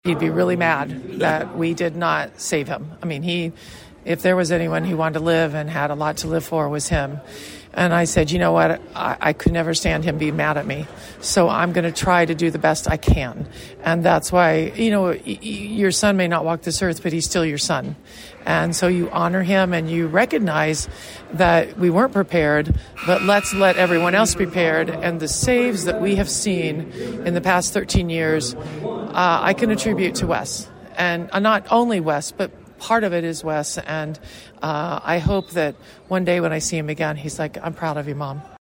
He'd be really mad that we did not save him. I mean, if there was anyone who wanted to live and had a lot to live for, it was him. And I said, you know what, I could never stand him being mad at me. So I'm going to try to do the best I can. And that's why, your son may not walk this earth, but he's still your son. And so you honor him and you recognize that we weren't prepared, but let's let everyone else prepared. And the saves that we have seen in the past 13 years, I can attribute to Wes. And not only Wes, but part of it is Wes, and I hope that one day when I see him again, he's like, I'm proud of you, Mom.